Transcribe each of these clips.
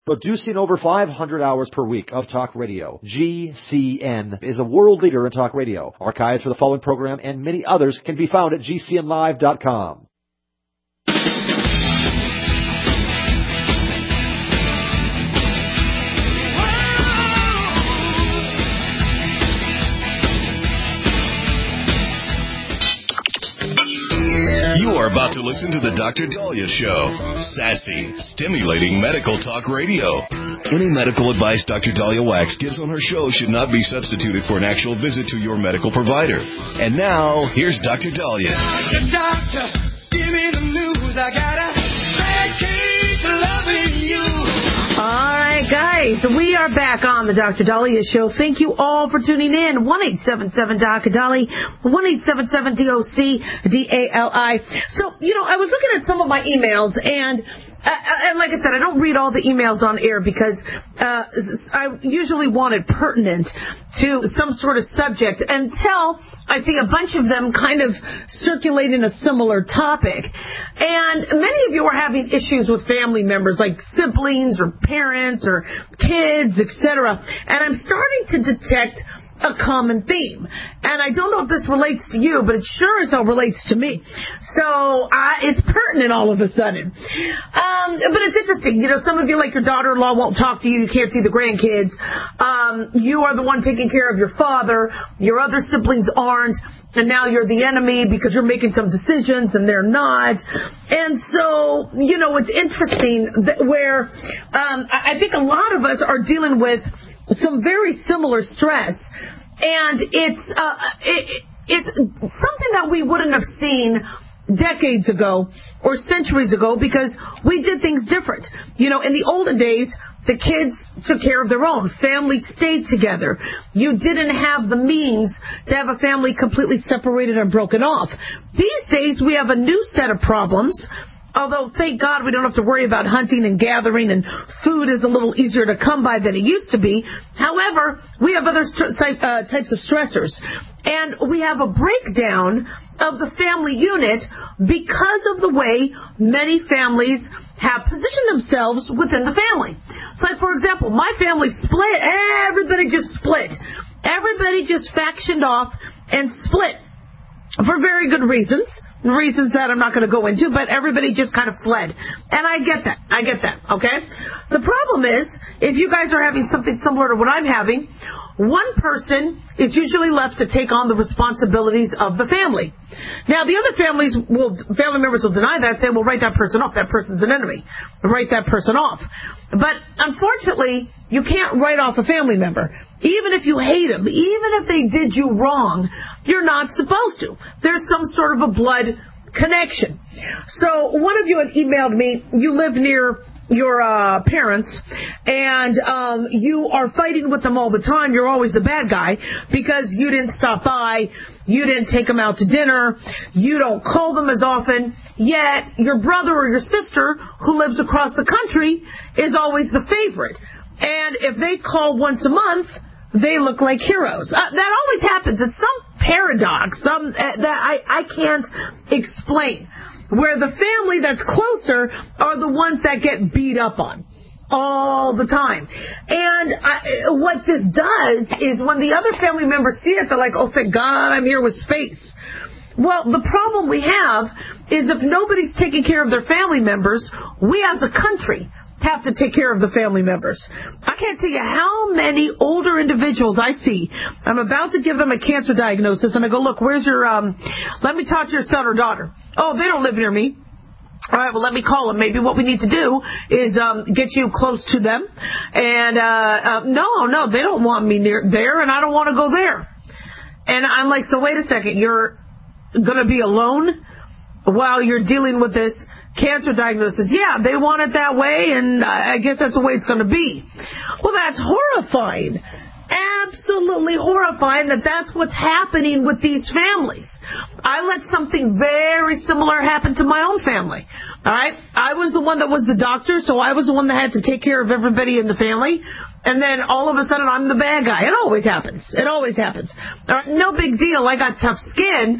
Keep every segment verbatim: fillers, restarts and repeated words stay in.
Producing over five hundred hours per week of talk radio, G C N is a world leader in talk radio. Archives for the following program and many others can be found at G C N live dot com. You are about to listen to the Doctor Daliah Show. Sassy, stimulating medical talk radio. Any medical advice Doctor Daliah Wax gives on her show should not be substituted for an actual visit to your medical provider. And now, here's Doctor Daliah. Doctor, doctor, give me the news. I got a bad case of loving you. All right, guys, we are back on the Doctor Daliah Show. Thank you all for tuning in. one eight seven seven D O C D A L I, one eight seven seven D O C D A L I. So, you know, I was looking at some of my emails, and Uh, and like I said, I don't read all the emails on air because uh, I usually want it pertinent to some sort of subject until I see a bunch of them kind of circulating a similar topic. And many of you are having issues with family members, like siblings or parents or kids, et cetera. And I'm starting to detect a common theme. And I don't know if this relates to you, but it sure as hell relates to me. So uh, it's pertinent all of a sudden. Um, but it's interesting. You know, some of you, like your daughter-in-law, won't talk to you. You can't see the grandkids. Um, you are the one taking care of your father. Your other siblings aren't. And now you're the enemy because you're making some decisions and they're not. And so, you know, it's interesting that where um, I think a lot of us are dealing with some very similar stress. And it's uh, it, it's something that we wouldn't have seen decades ago or centuries ago because we did things different. You know, in the olden days, the kids took care of their own. Families stayed together. You didn't have the means to have a family completely separated and broken off. These days, we have a new set of problems. Although, thank God, we don't have to worry about hunting and gathering, and food is a little easier to come by than it used to be. However, we have other st- uh, types of stressors. And we have a breakdown of the family unit because of the way many families have positioned themselves within the family. So, like, for example, my family split. Everybody just split. Everybody just factioned off and split for very good reasons. Reasons that I'm not going to go into, but everybody just kind of fled. And I get that. I get that, okay? The problem is, if you guys are having something similar to what I'm having, one person is usually left to take on the responsibilities of the family. Now, the other families will, family members will deny that, say, well, write that person off. That person's an enemy. Write that person off. But unfortunately, you can't write off a family member. Even if you hate them, even if they did you wrong, you're not supposed to. There's some sort of a blood connection. So one of you had emailed me, you live near your uh, parents, and um, you are fighting with them all the time. You're always the bad guy because you didn't stop by, you didn't take them out to dinner, you don't call them as often, yet your brother or your sister who lives across the country is always the favorite. And if they call once a month, they look like heroes. Uh, that always happens. It's some paradox some uh, that I, I can't explain, where the family that's closer are the ones that get beat up on all the time. And I, what this does is when the other family members see it, they're like, oh, thank God I'm here with space. Well, the problem we have is if nobody's taking care of their family members, we as a country have to take care of the family members. I can't tell you how many older individuals I see. I'm about to give them a cancer diagnosis, and I go, look, where's your, um, let me talk to your son or daughter. Oh, they don't live near me. All right, well, let me call them. Maybe what we need to do is um, get you close to them. And, uh, uh, no, no, they don't want me near there, and I don't want to go there. And I'm like, so wait a second, you're going to be alone while you're dealing with this cancer diagnosis? Yeah, they want it that way, and I guess that's the way it's going to be. Well, that's horrifying. Absolutely horrifying that that's what's happening with these families. I let something very similar happen to my own family. All right? I was the one that was the doctor, so I was the one that had to take care of everybody in the family. And then all of a sudden, I'm the bad guy. It always happens. It always happens. All right, no big deal. I got tough skin.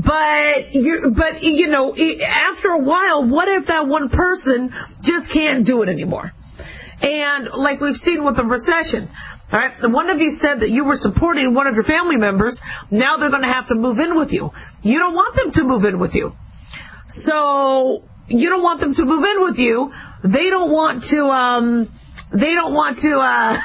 But, you, but you know, after a while, what if that one person just can't do it anymore? And like we've seen with the recession, all right, one of you said that you were supporting one of your family members. Now they're going to have to move in with you. You don't want them to move in with you. So you don't want them to move in with you. They don't want to, um, they don't want to,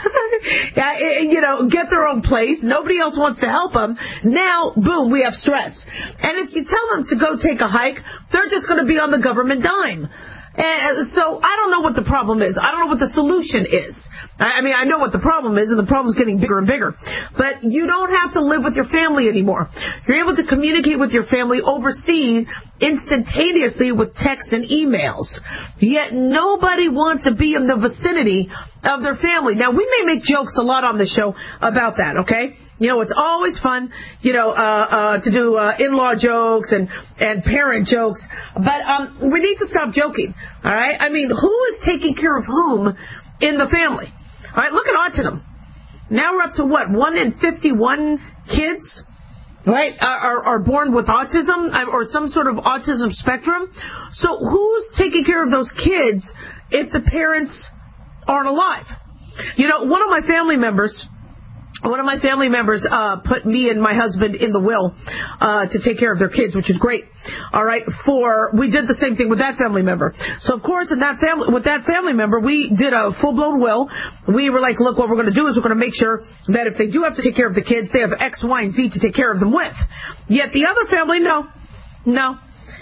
uh, you know, get their own place. Nobody else wants to help them. Now, boom, we have stress. And if you tell them to go take a hike, they're just going to be on the government dime. And so I don't know what the problem is. I don't know what the solution is. I mean, I know what the problem is, and the problem's getting bigger and bigger. But you don't have to live with your family anymore. You're able to communicate with your family overseas instantaneously with texts and emails. Yet nobody wants to be in the vicinity of their family. Now, we may make jokes a lot on this show about that, okay? You know, it's always fun, you know, uh, uh, to do uh, in-law jokes and, and parent jokes. But um, we need to stop joking, all right? I mean, who is taking care of whom in the family? All right, look at autism. Now we're up to what, one in fifty-one kids, right, are, are born with autism or some sort of autism spectrum. So who's taking care of those kids if the parents aren't alive? You know, one of my family members... One of my family members uh, put me and my husband in the will uh, to take care of their kids, which is great. All right, for we did the same thing with that family member. So of course, in that family, with that family member, we did a full-blown will. We were like, look, what we're going to do is we're going to make sure that if they do have to take care of the kids, they have X, Y, and Z to take care of them with. Yet the other family, no, no,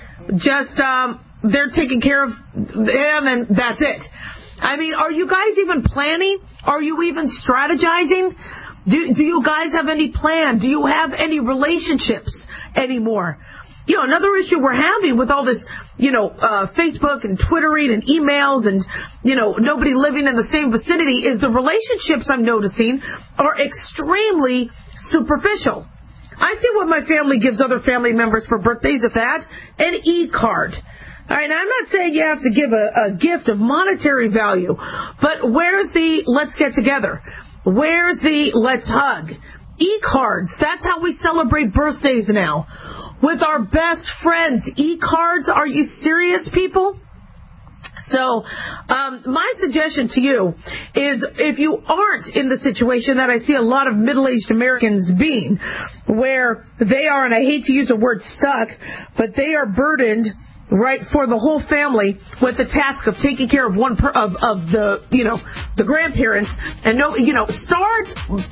just um, they're taking care of them, and that's it. I mean, are you guys even planning? Are you even strategizing? Do, do you guys have any plan? Do you have any relationships anymore? You know, another issue we're having with all this, you know, uh, Facebook and Twittering and emails and, you know, nobody living in the same vicinity is the relationships I'm noticing are extremely superficial. I see what my family gives other family members for birthdays, if that, an e-card. All right, now I'm not saying you have to give a, a gift of monetary value, but where's the let's get together? Where's the let's hug? E-cards. That's how we celebrate birthdays now. With our best friends. E-cards? Are you serious, people? So, um, my suggestion to you is if you aren't in the situation that I see a lot of middle-aged Americans being, where they are, and I hate to use the word stuck, but they are burdened, right, for the whole family with the task of taking care of one per, of of the you know the grandparents, and no you know start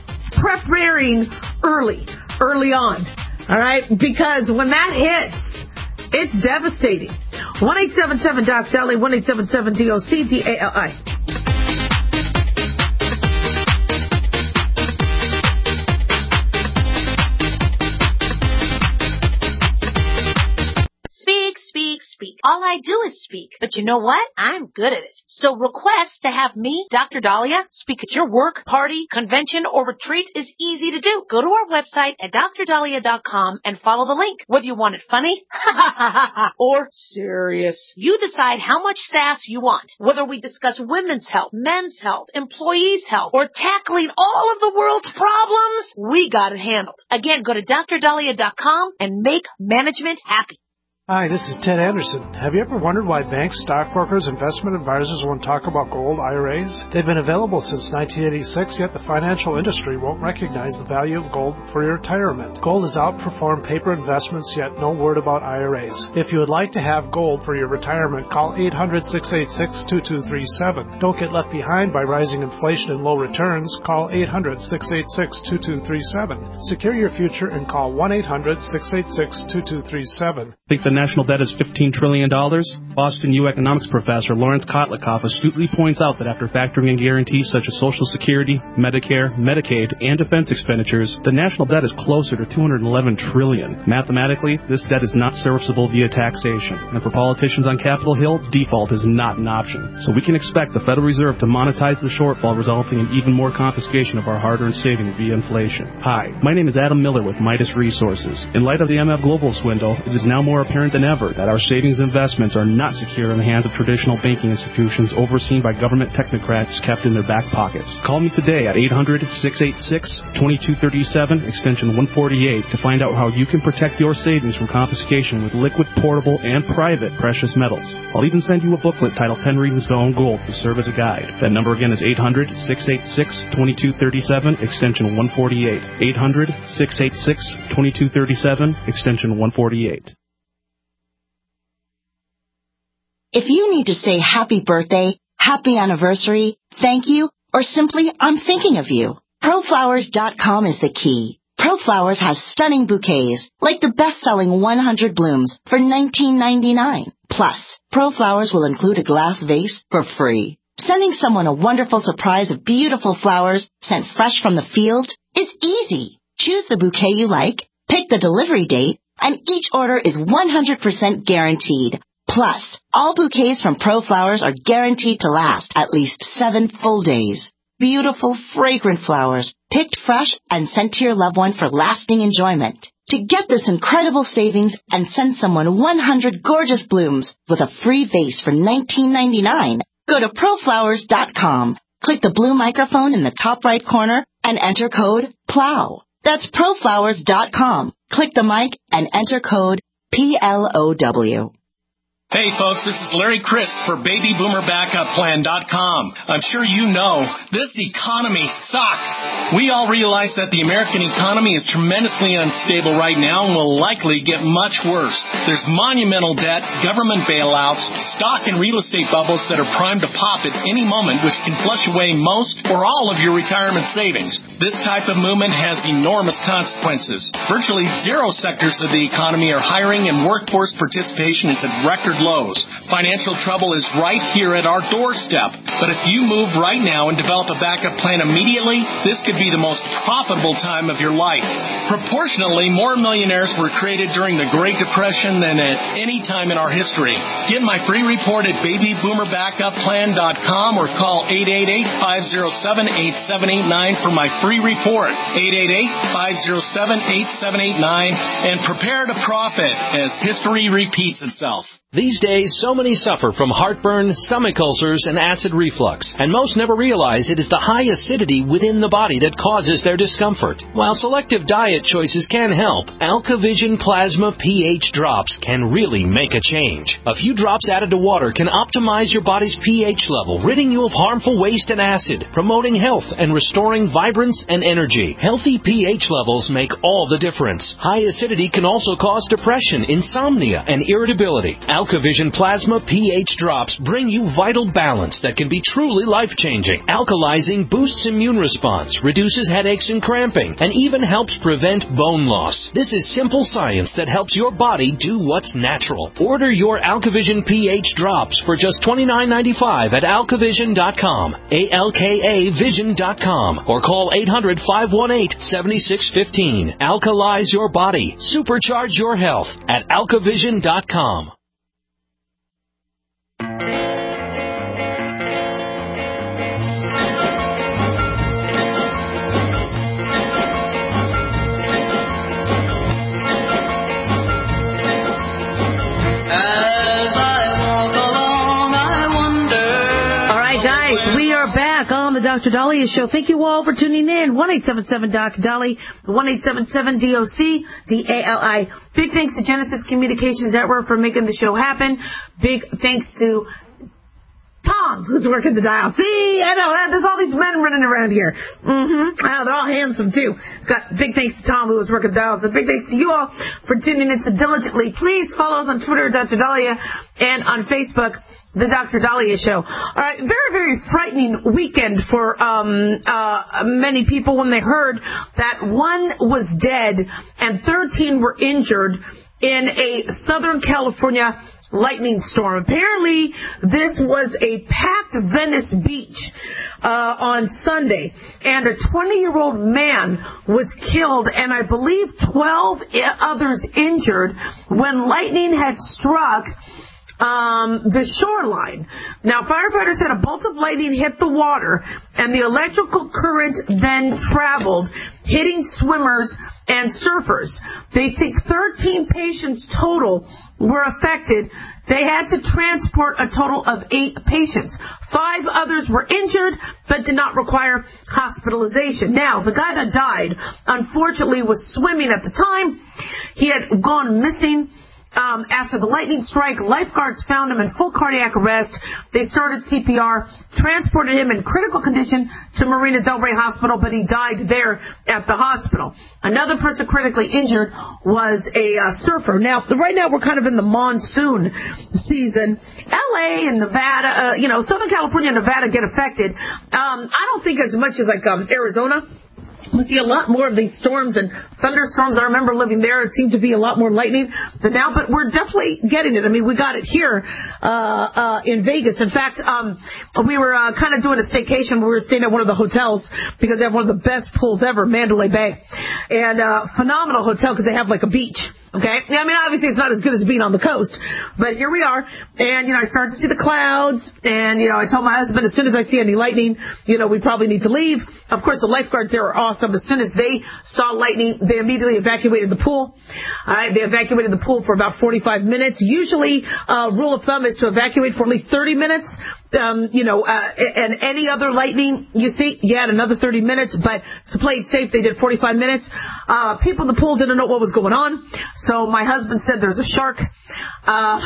preparing early early on, all right, because when that hits, it's devastating. one eight seven seven doc Dali, one eight seven seven D O C D A L I. Speak. All I do is speak. But you know what? I'm good at it. So request to have me, Doctor Dahlia, speak at your work, party, convention, or retreat is easy to do. Go to our website at dr dahlia dot com and follow the link. Whether you want it funny or serious, you decide how much sass you want. Whether we discuss women's health, men's health, employees' health, or tackling all of the world's problems, we got it handled. Again, go to dr dahlia dot com and make management happy. Hi, this is Ted Anderson. Have you ever wondered why banks, stockbrokers, investment advisors won't talk about gold I R As? They've been available since nineteen eighty-six, yet the financial industry won't recognize the value of gold for your retirement. Gold has outperformed paper investments, yet no word about I R As. If you would like to have gold for your retirement, call eight hundred, six eight six, two two three seven. Don't get left behind by rising inflation and low returns. Call eight hundred, six eight six, two two three seven. Secure your future and call one eight hundred, six eight six, two two three seven. Think the national debt is fifteen trillion dollars? Boston U economics professor Lawrence Kotlikoff astutely points out that after factoring in guarantees such as Social Security, Medicare, Medicaid, and defense expenditures, the national debt is closer to two hundred eleven trillion dollars. Mathematically, this debt is not serviceable via taxation. And for politicians on Capitol Hill, default is not an option. So we can expect the Federal Reserve to monetize the shortfall, resulting in even more confiscation of our hard-earned savings via inflation. Hi, my name is Adam Miller with Midas Resources. In light of the M F Global swindle, it is now more apparent apparent than ever that our savings investments are not secure in the hands of traditional banking institutions overseen by government technocrats kept in their back pockets. Call me today at eight hundred, six eight six, two two three seven, extension one forty-eight to find out how you can protect your savings from confiscation with liquid, portable, and private precious metals. I'll even send you a booklet titled ten Reasons to Own Gold to serve as a guide. That number again is eight hundred, six eight six, two two three seven, extension one forty-eight. eight hundred, six eight six, two two three seven, extension one forty-eight. If you need to say happy birthday, happy anniversary, thank you, or simply I'm thinking of you, pro flowers dot com is the key. ProFlowers has stunning bouquets, like the best-selling one hundred blooms for nineteen ninety-nine. Plus, ProFlowers will include a glass vase for free. Sending someone a wonderful surprise of beautiful flowers sent fresh from the field is easy. Choose the bouquet you like, pick the delivery date, and each order is one hundred percent guaranteed. Plus, all bouquets from ProFlowers are guaranteed to last at least seven full days. Beautiful, fragrant flowers, picked fresh and sent to your loved one for lasting enjoyment. To get this incredible savings and send someone one hundred gorgeous blooms with a free vase for nineteen ninety-nine, go to pro flowers dot com. Click the blue microphone in the top right corner and enter code PLOW. That's pro flowers dot com. Click the mic and enter code P L O W. Hey folks, this is Larry Crisp for baby boomer backup plan dot com. I'm sure you know, this economy sucks. We all realize that the American economy is tremendously unstable right now and will likely get much worse. There's monumental debt, government bailouts, stock and real estate bubbles that are primed to pop at any moment, which can flush away most or all of your retirement savings. This type of movement has enormous consequences. Virtually zero sectors of the economy are hiring and workforce participation is at record lows. Financial trouble is right here at our doorstep. But if you move right now and develop a backup plan immediately, this could be the most profitable time of your life. Proportionally, more millionaires were created during the Great Depression than at any time in our history. Get my free report at baby boomer backup plan dot com or call eight eight eight, five oh seven, eight seven eight nine for my free report. eight eight eight, five oh seven, eight seven eight nine and prepare to profit as history repeats itself. These days, so many suffer from heartburn, stomach ulcers, and acid reflux, and most never realize it is the high acidity within the body that causes their discomfort. While selective diet choices can help, AlkaVision Plasma pH drops can really make a change. A few drops added to water can optimize your body's pH level, ridding you of harmful waste and acid, promoting health and restoring vibrance and energy. Healthy pH levels make all the difference. High acidity can also cause depression, insomnia, and irritability. AlkaVision Plasma pH drops bring you vital balance that can be truly life-changing. Alkalizing boosts immune response, reduces headaches and cramping, and even helps prevent bone loss. This is simple science that helps your body do what's natural. Order your AlkaVision pH drops for just twenty-nine ninety-five at alkavision dot com, A L K A vision dot com, or call eight hundred, five one eight, seven six one five. Alkalize your body. Supercharge your health at alkavision dot com. On the Doctor Dahlia Show. Thank you all for tuning in. one eight seven seven Doc Dolly, one eight seven seven D O C D A L I. Big thanks to Genesis Communications Network for making the show happen. Big thanks to Tom, who's working the dial. See, I know, there's all these men running around here. Mm-hmm. Oh, they're all handsome, too. Got big thanks to Tom, who was working the dials. And big thanks to you all for tuning in so diligently. Please follow us on Twitter, Doctor Dahlia, and on Facebook, The Doctor Dahlia Show. All right, very, very frightening weekend for um, uh, many people when they heard that one was dead and thirteen were injured in a Southern California lightning storm. Apparently, this was a packed Venice Beach uh, on Sunday, and a twenty-year-old man was killed, and I believe twelve others injured when lightning had struck um, the shoreline. Now, firefighters said a bolt of lightning hit the water, and the electrical current then traveled, hitting swimmers and surfers. They think thirteen patients total were affected. They had to transport a total of eight patients. Five others were injured, but did not require hospitalization. Now, the guy that died, unfortunately, was swimming at the time. He had gone missing. Um, after the lightning strike, lifeguards found him in full cardiac arrest. They started C P R, transported him in critical condition to Marina Del Rey Hospital, but he died there at the hospital. Another person critically injured was a uh, surfer. Now, right now we're kind of in the monsoon season. L A and Nevada, uh, you know, Southern California and Nevada get affected. Um, I don't think as much as like um, Arizona. We see a lot more of these storms and thunderstorms. I remember living there. It seemed to be a lot more lightning than now, but we're definitely getting it. I mean, we got it here uh, uh, in Vegas. In fact, um, we were uh, kind of doing a staycation. We were staying at one of the hotels because they have one of the best pools ever, Mandalay Bay. And uh, phenomenal hotel because they have like a beach. Okay? I mean, obviously it's not as good as being on the coast, but here we are. And, you know, I started to see the clouds, and, you know, I told my husband as soon as I see any lightning, you know, we probably need to leave. Of course, the lifeguards there are awesome. As soon as they saw lightning, they immediately evacuated the pool. All right? They evacuated the pool for about forty-five minutes. Usually, uh, rule of thumb is to evacuate for at least thirty minutes. Um, you know, uh, and any other lightning, you see, you had another thirty minutes, but to play it safe, they did forty-five minutes. Uh, people in the pool didn't know what was going on, so my husband said there's a shark. Uh,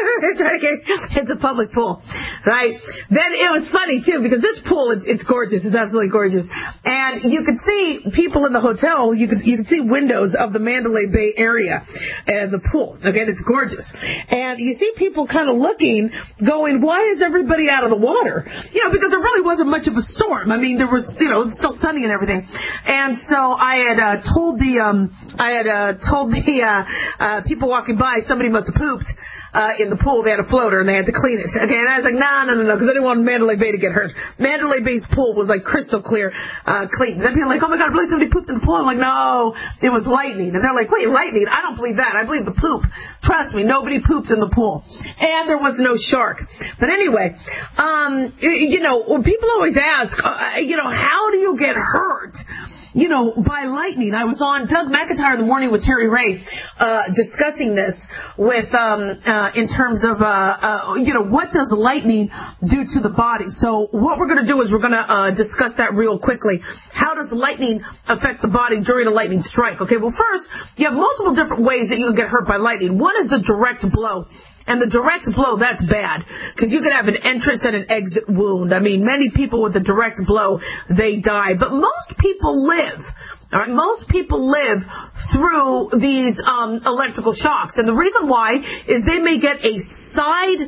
it's a public pool, right? Then it was funny, too, because this pool, it's, it's gorgeous. It's absolutely gorgeous. And you could see people in the hotel, you could, you could see windows of the Mandalay Bay area and the pool. Okay, it's gorgeous. And you see people kind of looking, going, why is everybody out of the water? You know, because there really wasn't much of a storm. I mean, there was, you know, it's still sunny and everything. And so I had uh, told the, um, I had uh, told the uh, uh, people walking by, somebody must have pooped uh, in the pool. They had a floater and they had to clean it. Okay, and I was like, no, no, no, no, because I didn't want Mandalay Bay to get hurt. Mandalay Bay's pool was like crystal clear, uh, clean. Then people are like, oh my God, I believe somebody pooped in the pool. I'm like, no, it was lightning. And they're like, wait, lightning? I don't believe that. I believe the poop. Trust me, nobody pooped in the pool. And there was no shark. But anyway, um, you know, people always ask, uh, you know, how do you get hurt? You know, by lightning. I was on Doug McIntyre in the morning with Terry Ray, uh, discussing this with, um, uh, in terms of, uh, uh, you know, what does lightning do to the body? So what we're going to do is we're going to, uh, discuss that real quickly. How does lightning affect the body during a lightning strike? Okay, well, first, you have multiple different ways that you can get hurt by lightning. One is the direct blow. And the direct blow, that's bad, because you could have an entrance and an exit wound. I mean, many people with a direct blow, they die. But most people live. All right, most people live through these um, electrical shocks. And the reason why is they may get a side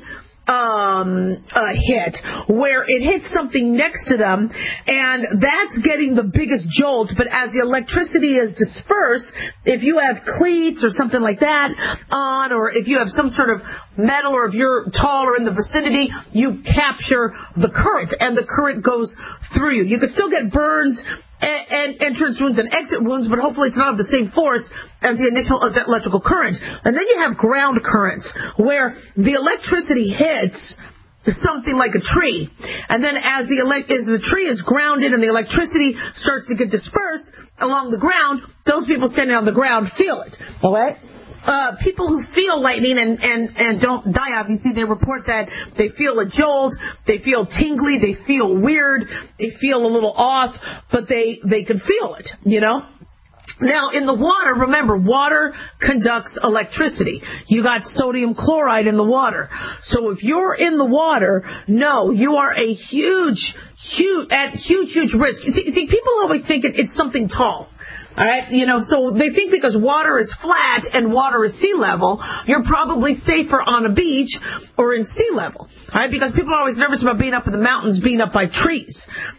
Um, uh, hit where it hits something next to them, and that's getting the biggest jolt. But as the electricity is dispersed, if you have cleats or something like that on, or if you have some sort of metal, or if you're tall or in the vicinity, you capture the current, and the current goes through you. You could still get burns and, and entrance wounds and exit wounds, but hopefully it's not of the same force as the initial electrical current. And then you have ground currents, where the electricity hits something like a tree, and then as the elect- as the tree is grounded and the electricity starts to get dispersed along the ground, those people standing on the ground feel it. All right? Uh, people who feel lightning and, and, and don't die, obviously, they report that they feel a jolt, they feel tingly, they feel weird, they feel a little off, but they, they can feel it, you know? Now, in the water, remember, water conducts electricity. You got sodium chloride in the water. So if you're in the water, no, you are a huge, huge, at huge, huge risk. See, see people always think it, it's something tall. All right, you know, so they think because water is flat and water is sea level, you're probably safer on a beach or in sea level. All right, because people are always nervous about being up in the mountains, being up by trees.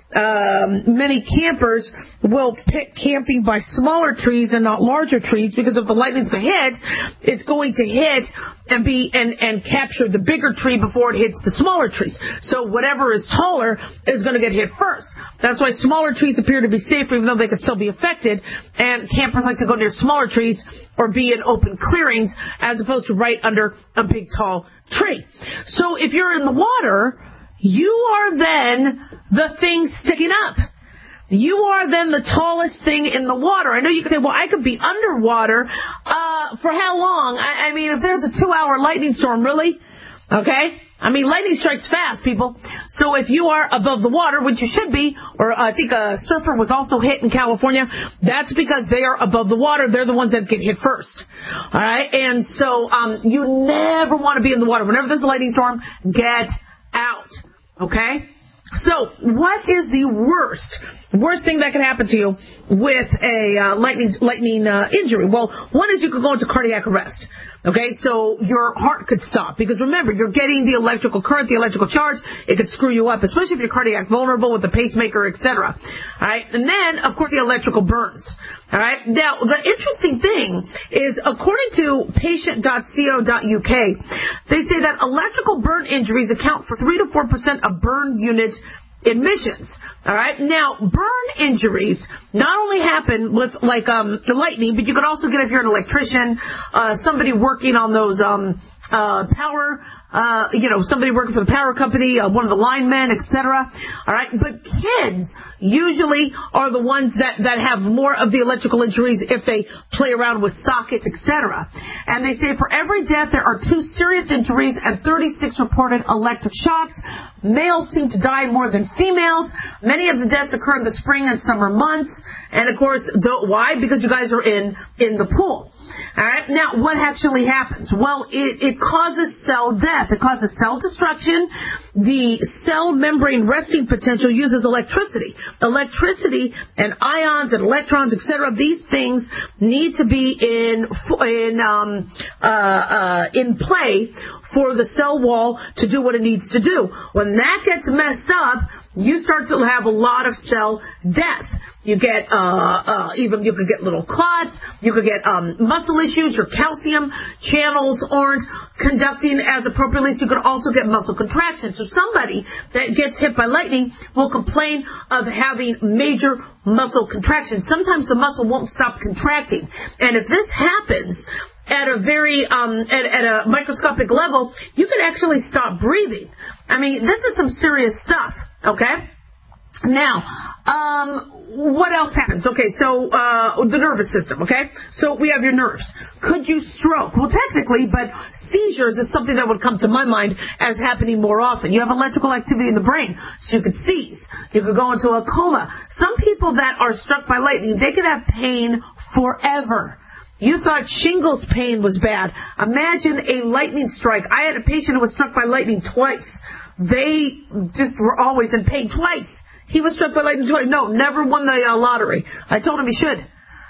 um, many campers will pick camping by smaller trees and not larger trees, because if the lightning's going to hit, it's going to hit and be and, and capture the bigger tree before it hits the smaller trees. So whatever is taller is going to get hit first. That's why smaller trees appear to be safer, even though they could still be affected. And campers like to go near smaller trees or be in open clearings as opposed to right under a big tall tree. So if you're in the water, you are then the thing sticking up. You are then the tallest thing in the water. I know you can say, well, I could be underwater. Uh, for how long? I, I mean, if there's a two-hour lightning storm, really? Okay? I mean, lightning strikes fast, people. So if you are above the water, which you should be, or I think a surfer was also hit in California, that's because they are above the water. They're the ones that get hit first. All right? And so um, you never want to be in the water. Whenever there's a lightning storm, get out. Okay? So what is the worst, worst thing that can happen to you with a uh, lightning, lightning uh, injury? Well, one is you could go into cardiac arrest. Okay, so your heart could stop, because remember, you're getting the electrical current, the electrical charge. It could screw you up, especially if you're cardiac vulnerable with a pacemaker, et cetera. All right, and then, of course, the electrical burns. All right, now, the interesting thing is, according to patient dot co dot U K, they say that electrical burn injuries account for three to four percent of burn unit admissions. All right. Now, burn injuries not only happen with like um the lightning, but you could also get if you're an electrician, uh somebody working on those um uh power uh you know somebody working for the power company, uh, one of the linemen, et cetera. All right. But kids usually are the ones that that have more of the electrical injuries if they play around with sockets, et cetera. And they say for every death there are two serious injuries and thirty-six reported electric shocks. Males seem to die more than females. Many of the deaths occur in the spring and summer months. And, of course, the, why? Because you guys are in, in the pool. All right. Now, what actually happens? Well, it, it causes cell death. It causes cell destruction. The cell membrane resting potential uses electricity. Electricity and ions and electrons, et cetera. These things need to be in in um, uh, uh, in play for the cell wall to do what it needs to do. When that gets messed up, you start to have a lot of cell death. You get, uh, uh, even, you could get little clots, you could get, um, muscle issues, your calcium channels aren't conducting as appropriately, so you could also get muscle contraction. So somebody that gets hit by lightning will complain of having major muscle contraction. Sometimes the muscle won't stop contracting. And if this happens at a very, um, at, at a microscopic level, you could actually stop breathing. I mean, this is some serious stuff, okay? Now, um, what else happens? Okay, so uh, the nervous system, okay? So we have your nerves. Could you stroke? Well, technically, but seizures is something that would come to my mind as happening more often. You have electrical activity in the brain, so you could seize. You could go into a coma. Some people that are struck by lightning, they could have pain forever. You thought shingles pain was bad. Imagine a lightning strike. I had a patient who was struck by lightning twice. They just were always in pain twice. He was struck by lightning twice. No, never won the uh, lottery. I told him he should.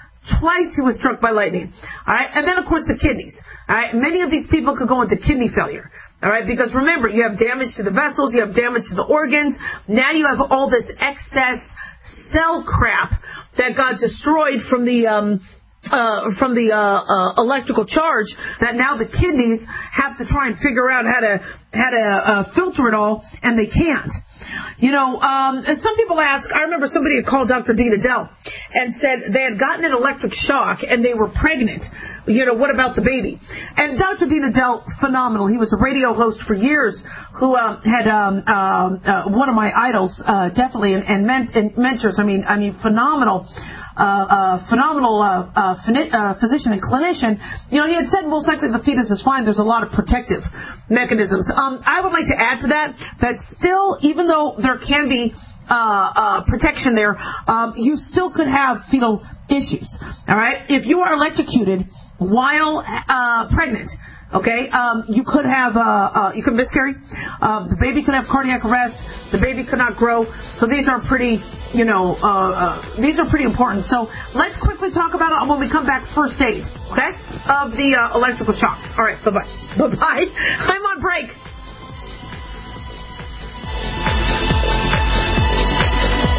Twice he was struck by lightning. All right, and then of course the kidneys. All right, many of these people could go into kidney failure. All right, because remember, you have damage to the vessels, you have damage to the organs. Now you have all this excess cell crap that got destroyed from the um, uh, from the uh, uh, electrical charge. That now the kidneys have to try and figure out how to how to uh, filter it all, and they can't. You know, um, and some people ask, I remember somebody had called Doctor Dina Dell and said they had gotten an electric shock and they were pregnant. You know, what about the baby? And Doctor Dina Dell, phenomenal. He was a radio host for years who um, had um, uh, uh, one of my idols, uh, definitely, and, and, ment- and mentors. I mean, I mean, phenomenal. Uh, uh, phenomenal uh, uh, phys- uh, physician and clinician. You know, he had said most likely the fetus is fine. There's a lot of protective mechanisms. Um, I would like to add to that that still, even though there can be uh, uh, protection there, um, you still could have fetal issues. All right, if you are electrocuted while uh, pregnant. Okay, um, you could have, uh, uh, you could miscarry. Um, the baby could have cardiac arrest. The baby could not grow. So these are pretty, you know, uh, uh, these are pretty important. So let's quickly talk about it when we come back. First aid, okay, of the uh, electrical shocks. All right, bye bye, bye bye. I'm on break.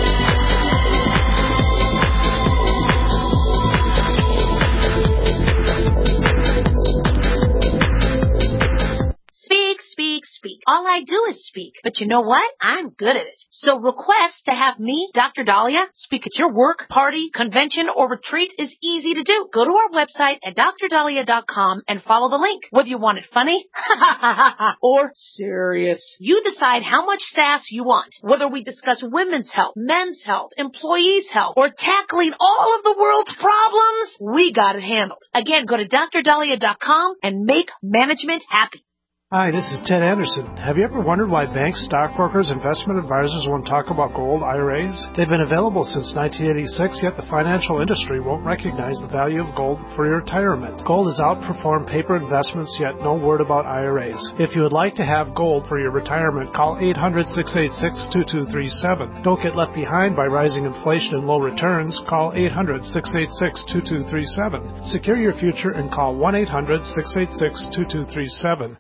all I do is speak. But you know what? I'm good at it. So request to have me, Doctor Dahlia, speak at your work, party, convention, or retreat is easy to do. Go to our website at D R dahlia dot com and follow the link. Whether you want it funny or serious, you decide how much sass you want. Whether we discuss women's health, men's health, employees' health, or tackling all of the world's problems, we got it handled. Again, go to D R dahlia dot com and make management happy. Hi, this is Ted Anderson. Have you ever wondered why banks, stockbrokers, investment advisors won't talk about gold I R As? They've been available since nineteen eighty-six, yet the financial industry won't recognize the value of gold for your retirement. Gold has outperformed paper investments, yet no word about I R As. If you would like to have gold for your retirement, call eight hundred, six eight six, two two three seven. Don't get left behind by rising inflation and low returns. Call eight hundred, six eight six, two two three seven. Secure your future and call one eight hundred, six eight six, two two three seven.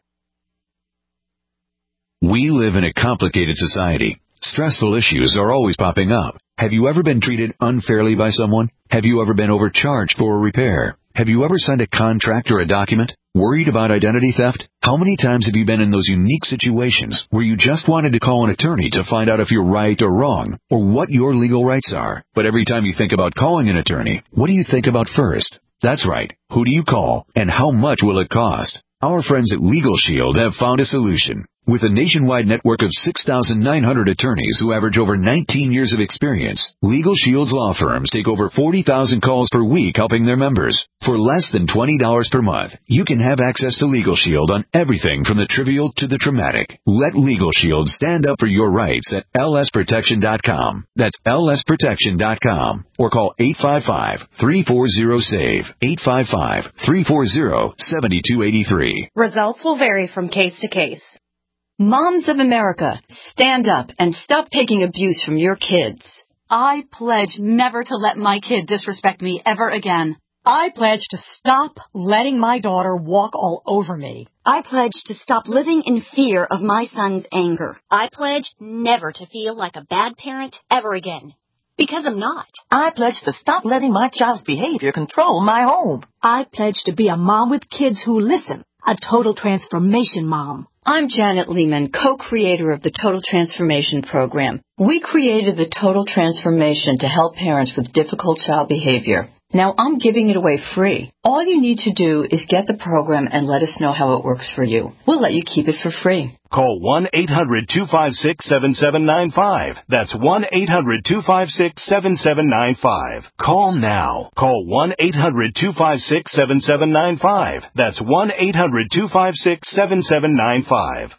We live in a complicated society. Stressful issues are always popping up. Have you ever been treated unfairly by someone? Have you ever been overcharged for a repair? Have you ever signed a contract or a document? Worried about identity theft? How many times have you been in those unique situations where you just wanted to call an attorney to find out if you're right or wrong, or what your legal rights are? But every time you think about calling an attorney, what do you think about first? That's right. Who do you call, and how much will it cost? Our friends at Legal Shield have found a solution. With a nationwide network of six thousand nine hundred attorneys who average over nineteen years of experience, Legal Shield's law firms take over forty thousand calls per week helping their members. For less than twenty dollars per month, you can have access to Legal Shield on everything from the trivial to the traumatic. Let Legal Shield stand up for your rights at L S protection dot com. That's L S protection dot com. Or call eight five five, three four zero, S A V E, eight five five, three four zero, seven two eight three. Results will vary from case to case. Moms of America, stand up and stop taking abuse from your kids. I pledge never to let my kid disrespect me ever again. I pledge to stop letting my daughter walk all over me. I pledge to stop living in fear of my son's anger. I pledge never to feel like a bad parent ever again. Because I'm not. I pledge to stop letting my child's behavior control my home. I pledge to be a mom with kids who listen. A total transformation mom. I'm Janet Lehman, co-creator of the Total Transformation Program. We created the Total Transformation to help parents with difficult child behavior. Now I'm giving it away free. All you need to do is get the program and let us know how it works for you. We'll let you keep it for free. Call one eight hundred, two five six, seven seven nine five. That's one eight hundred, two five six, seven seven nine five. Call now. Call one eight hundred, two five six, seven seven nine five. That's one eight hundred, two five six, seven seven nine five.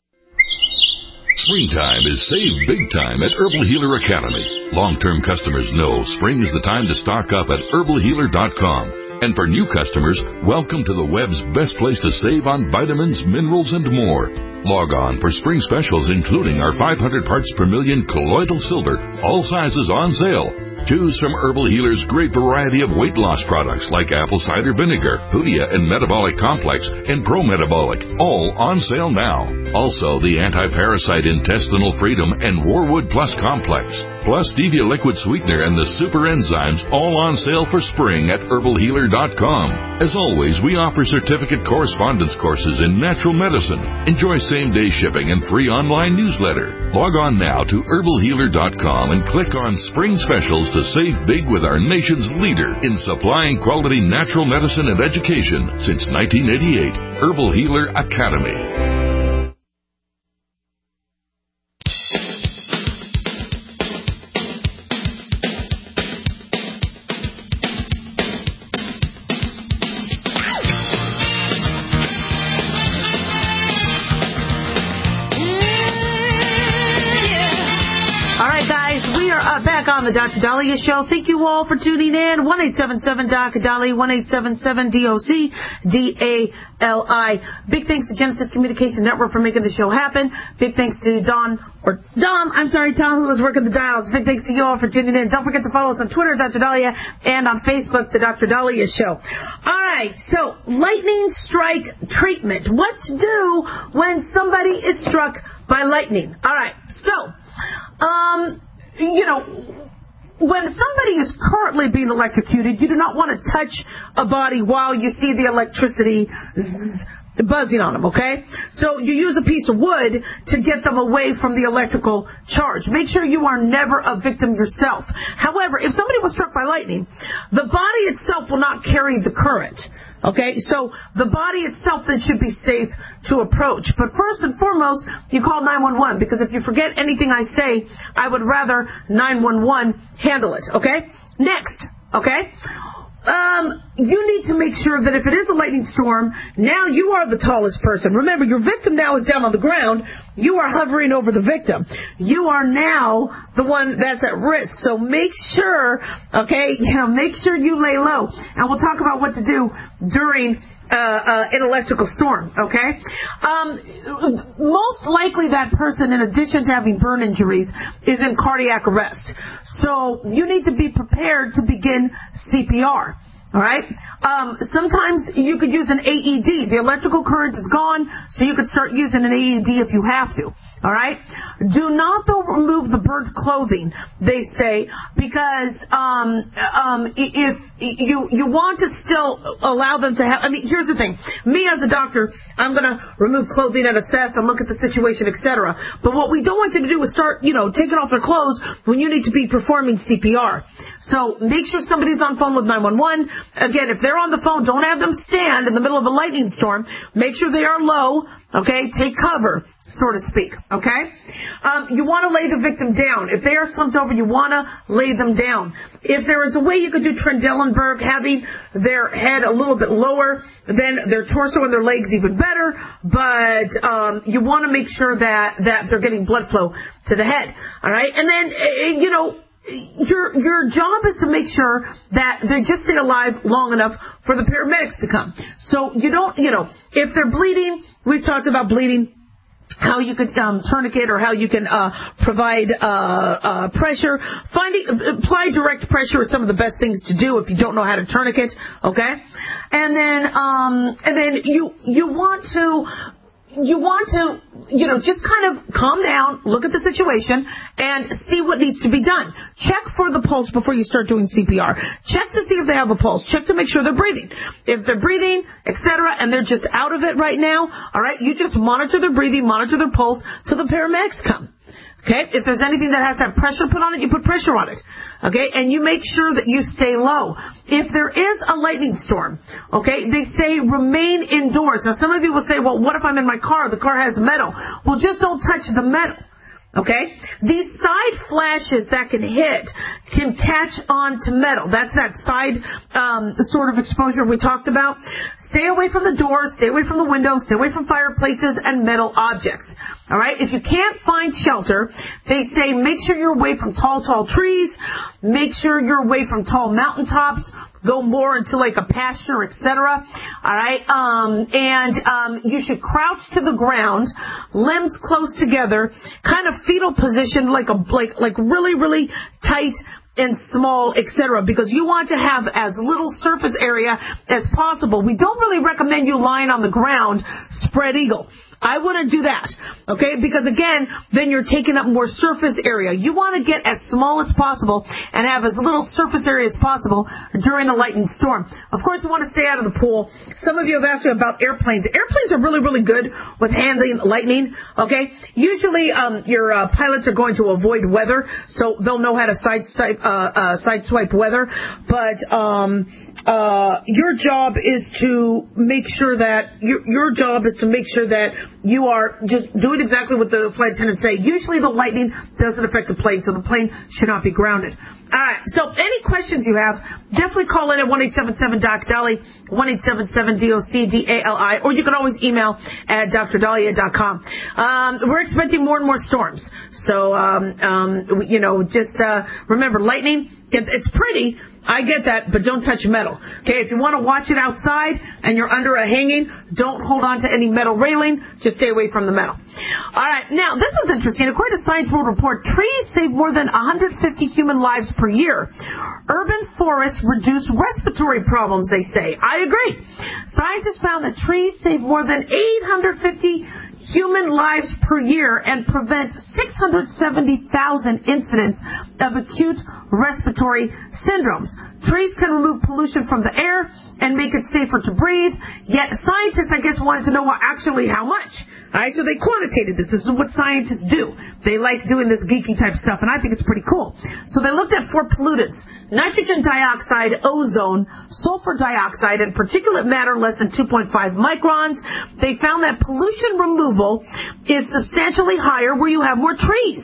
Springtime is save big time at Herbal Healer Academy. Long-term customers know spring is the time to stock up at herbal healer dot com. And for new customers, welcome to the web's best place to save on vitamins, minerals, and more. Log on for spring specials including our five hundred parts per million colloidal silver, all sizes on sale. Choose from Herbal Healer's great variety of weight loss products like apple cider vinegar, Hoodia and Metabolic Complex, and Pro Metabolic, all on sale now. Also, the Anti-Parasite Intestinal Freedom and Warwood Plus Complex, plus Stevia Liquid Sweetener and the Super Enzymes, all on sale for spring at herbal healer dot com. As always, we offer certificate correspondence courses in natural medicine. Enjoy same-day shipping and free online newsletter. Log on now to herbal healer dot com and click on Spring Specials to save big with our nation's leader in supplying quality natural medicine and education since nineteen eighty-eight, Herbal Healer Academy. On the Doctor Dahlia Show. Thank you all for tuning in. one eight seven seven D O C Dali, one eight seven seven D O C D A L I. Big thanks to Genesis Communication Network for making the show happen. Big thanks to Don, or Dom, I'm sorry, Tom, who was working the dials. Big thanks to you all for tuning in. Don't forget to follow us on Twitter, Doctor Dahlia, and on Facebook, The Doctor Dahlia Show. All right, so lightning strike treatment. What to do when somebody is struck by lightning. All right, so, um... you know, when somebody is currently being electrocuted, you do not want to touch a body while you see the electricity zzz, buzzing on them, okay? So you use a piece of wood to get them away from the electrical charge. Make sure you are never a victim yourself. However, if somebody was struck by lightning, the body itself will not carry the current. Okay, so the body itself then should be safe to approach. But first and foremost, you call nine one one, because if you forget anything I say, I would rather nine one one handle it. Okay? Next, okay? Um, you need to make sure that if it is a lightning storm, now you are the tallest person. Remember, your victim now is down on the ground. You are hovering over the victim. You are now the one that's at risk. So make sure, okay, you know, make sure you lay low. And we'll talk about what to do during uh, uh, an electrical storm, okay? Um, most likely that person, in addition to having burn injuries, is in cardiac arrest. So you need to be prepared to begin C P R. All right. Um, sometimes you could use an A E D. The electrical current is gone, so you could start using an A E D if you have to. All right. Do not though remove the burnt clothing, they say, because um, um, if you you want to still allow them to have. I mean, here's the thing. Me as a doctor, I'm going to remove clothing and assess and look at the situation, et cetera. But what we don't want you to do is start, you know, taking off their clothes when you need to be performing C P R. So make sure somebody's on phone with nine one one. Again, if they're on the phone, don't have them stand in the middle of a lightning storm. Make sure they are low, okay? Take cover, so to speak, okay? Um, you want to lay the victim down. If they are slumped over, you want to lay them down. If there is a way you could do Trendelenburg, having their head a little bit lower, then their torso and their legs even better, but um, you want to make sure that, that they're getting blood flow to the head, all right? And then, you know, Your your job is to make sure that they just stay alive long enough for the paramedics to come. So you don't, you know, if they're bleeding, we've talked about bleeding, how you could um, tourniquet or how you can uh, provide uh, uh, pressure. Finding apply direct pressure is some of the best things to do if you don't know how to tourniquet. Okay, and then um, and then you you want to. You want to, you know, just kind of calm down, look at the situation, and see what needs to be done. Check for the pulse before you start doing C P R. Check to see if they have a pulse. Check to make sure they're breathing. If they're breathing, et cetera, and they're just out of it right now, all right, you just monitor their breathing, monitor their pulse till the paramedics come. Okay, if there's anything that has to have pressure put on it, you put pressure on it. Okay, and you make sure that you stay low. If there is a lightning storm, okay, they say remain indoors. Now, some of you will say, well, what if I'm in my car? The car has metal. Well, just don't touch the metal. Okay? These side flashes that can hit can catch on to metal. That's that side um, sort of exposure we talked about. Stay away from the doors, stay away from the windows, stay away from fireplaces and metal objects. All right? If you can't find shelter, they say make sure you're away from tall, tall trees. Make sure you're away from tall mountaintops. Go more into like a pasture, et cetera. All right, um, and um, you should crouch to the ground, limbs close together, kind of fetal position, like a like like really really tight and small, et cetera. Because you want to have as little surface area as possible. We don't really recommend you lying on the ground, spread eagle. I wouldn't do that, okay? Because again, then you're taking up more surface area. You want to get as small as possible and have as little surface area as possible during a lightning storm. Of course, you want to stay out of the pool. Some of you have asked me about airplanes. Airplanes are really, really good with handling lightning, okay? Usually, um, your uh, pilots are going to avoid weather, so they'll know how to sideswipe, uh, uh, sideswipe weather. But um, uh, your job is to make sure that your your job is to make sure that you are just doing exactly what the flight attendants say. Usually the lightning doesn't affect the plane, so the plane should not be grounded. All right, so any questions you have, definitely call in at one eight seven seven D O C D A L I, one eight seven seven D O C D A L I, or you can always email at D R Dahlia dot com. Um, we're expecting more and more storms, so, um, um, you know, just uh, remember, lightning, it's pretty, I get that, but don't touch metal. Okay, if you want to watch it outside and you're under a hanging, don't hold on to any metal railing. Just stay away from the metal. All right, now, this was interesting. According to Science World Report, trees save more than one hundred fifty human lives per year. Urban forests reduce respiratory problems, they say. I agree. Scientists found that trees save more than eight hundred fifty human lives per year and prevent six hundred seventy thousand incidents of acute respiratory syndromes. Trees can remove pollution from the air and make it safer to breathe, yet scientists, I guess, wanted to know well, actually how much. All right, so they quantitated this. This is what scientists do. They like doing this geeky type stuff, and I think it's pretty cool. So they looked at four pollutants: nitrogen dioxide, ozone, sulfur dioxide, and particulate matter less than two point five microns. They found that pollution removal is substantially higher where you have more trees.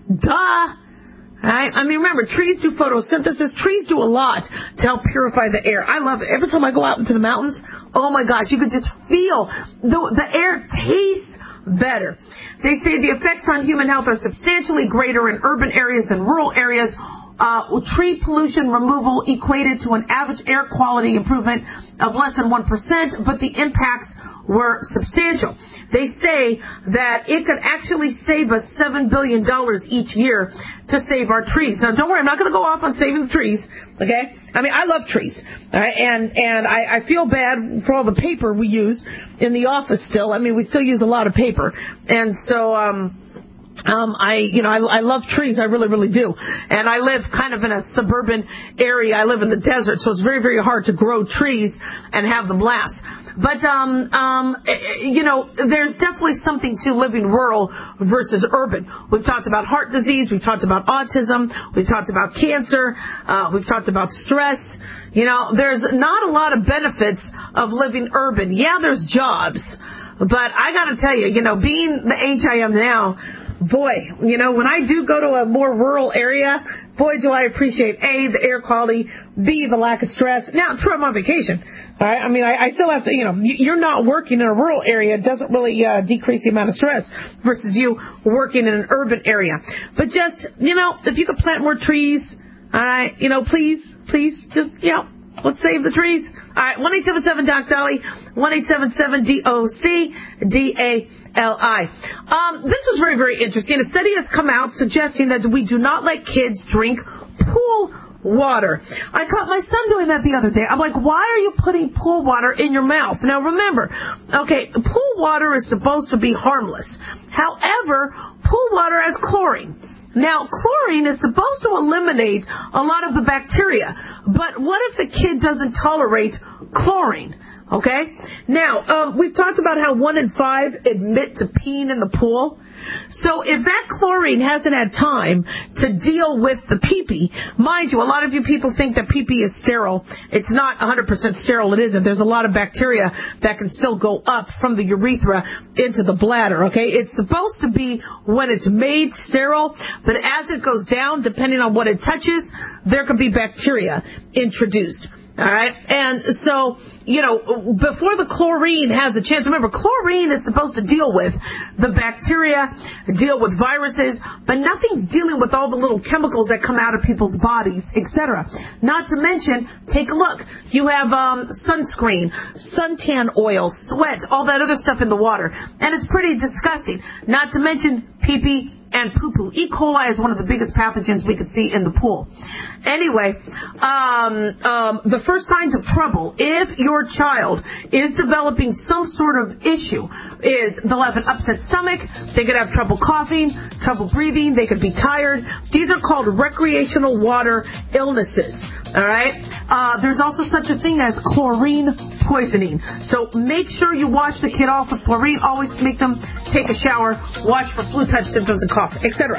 Duh. Right? I mean, remember, trees do photosynthesis. Trees do a lot to help purify the air. I love it. Every time I go out into the mountains, oh my gosh, you can just feel the, the air tastes better. They say the effects on human health are substantially greater in urban areas than rural areas. Uh, tree pollution removal equated to an average air quality improvement of less than one percent, but the impacts were substantial. They say that it could actually save us seven billion dollars each year to save our trees. Now, don't worry, I'm not going to go off on saving the trees, okay? I mean, I love trees, all right? And, and I, I feel bad for all the paper we use in the office still. I mean, we still use a lot of paper. And so, um... Um, I, you know, I, I love trees. I really, really do. And I live kind of in a suburban area. I live in the desert, so it's very, very hard to grow trees and have them last. But, um, um, you know, there's definitely something to living rural versus urban. We've talked about heart disease. We've talked about autism. We've talked about cancer. Uh, we've talked about stress. You know, there's not a lot of benefits of living urban. Yeah, there's jobs. But I got to tell you, you know, being the age I am now, boy, you know, when I do go to a more rural area, boy, do I appreciate, A, the air quality, B, the lack of stress. Now, true, I'm on vacation. All right. I mean, I, I still have to, you know, you're not working in a rural area. It doesn't really uh, decrease the amount of stress versus you working in an urban area. But just, you know, if you could plant more trees, all right, you know, please, please, just, you know, let's save the trees. All right, one eight seven seven Doc Dolly, one eight seven seven D O C D A L I. Um, this was very, very interesting. A study has come out suggesting that we do not let kids drink pool water. I caught my son doing that the other day. I'm like, why are you putting pool water in your mouth? Now remember, okay, pool water is supposed to be harmless. However, pool water has chlorine. Now, chlorine is supposed to eliminate a lot of the bacteria, but what if the kid doesn't tolerate chlorine? Okay? Now, um, we've talked about how one in five admit to peeing in the pool. So if that chlorine hasn't had time to deal with the pee-pee, mind you, a lot of you people think that pee-pee is sterile. It's not one hundred percent sterile. It isn't. There's a lot of bacteria that can still go up from the urethra into the bladder, okay? It's supposed to be when it's made sterile, but as it goes down, depending on what it touches, there could be bacteria introduced. All right, and so, you know, before the chlorine has a chance, remember, chlorine is supposed to deal with the bacteria, deal with viruses, but nothing's dealing with all the little chemicals that come out of people's bodies, et cetera. Not to mention, take a look. You have um, sunscreen, suntan oil, sweat, all that other stuff in the water, and it's pretty disgusting. Not to mention pee-pee and poo-poo. E. coli is one of the biggest pathogens we could see in the pool. Anyway, um, um, the first signs of trouble, if your child is developing some sort of issue, is they'll have an upset stomach, they could have trouble coughing, trouble breathing, they could be tired. These are called recreational water illnesses. All right? Uh, there's also such a thing as chlorine poisoning. So make sure you wash the kid off with chlorine. Always make them take a shower, watch for flu-type symptoms and cough, et cetera.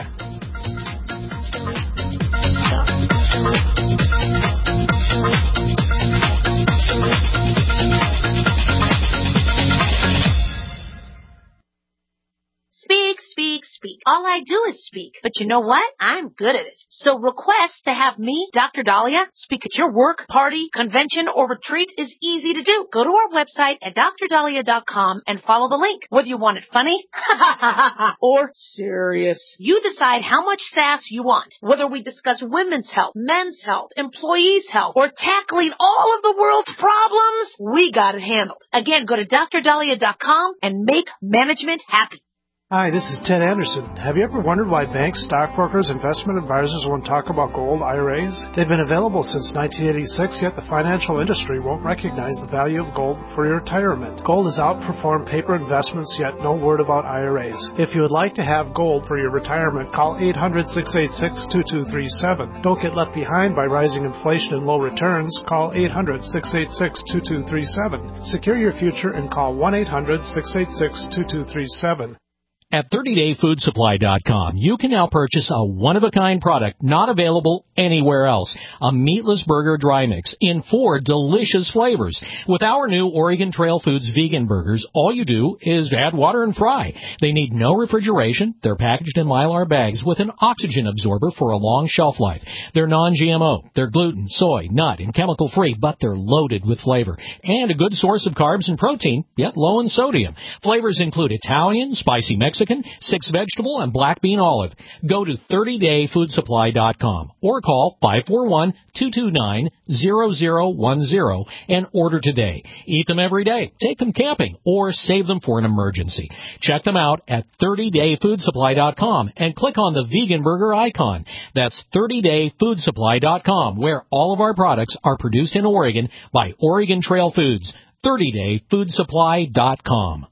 Speak, speak, speak. All I do is speak. But you know what? I'm good at it. So request to have me, Doctor Dahlia, speak at your work, party, convention, or retreat is easy to do. Go to our website at dr dahlia dot com and follow the link. Whether you want it funny or serious, you decide how much sass you want. Whether we discuss women's health, men's health, employees' health, or tackling all of the world's problems, we got it handled. Again, go to dr dahlia dot com and make management happy. Hi, this is Ted Anderson. Have you ever wondered why banks, stockbrokers, investment advisors won't talk about gold I R As? They've been available since nineteen eighty-six, yet the financial industry won't recognize the value of gold for your retirement. Gold has outperformed paper investments, yet no word about I R As. If you would like to have gold for your retirement, call eight hundred, six eight six, two two three seven. Don't get left behind by rising inflation and low returns. Call eight hundred, six eight six, two two three seven. Secure your future and call one eight hundred, six eight six, two two three seven. At thirty day food supply dot com, you can now purchase a one-of-a-kind product not available anywhere else. A meatless burger dry mix in four delicious flavors. With our new Oregon Trail Foods vegan burgers, all you do is add water and fry. They need no refrigeration. They're packaged in Mylar bags with an oxygen absorber for a long shelf life. They're non-G M O. They're gluten, soy, nut, and chemical-free, but they're loaded with flavor. And a good source of carbs and protein, yet low in sodium. Flavors include Italian, spicy Mexican, six vegetable, and black bean olive. Go to thirty day food supply dot com or call five four one, two two nine, zero zero one zero and order today. Eat them every day, take them camping, or save them for an emergency. Check them out at thirty day food supply dot com and click on the vegan burger icon. That's thirty day food supply dot com, where all of our products are produced in Oregon by Oregon Trail Foods. thirty day food supply dot com.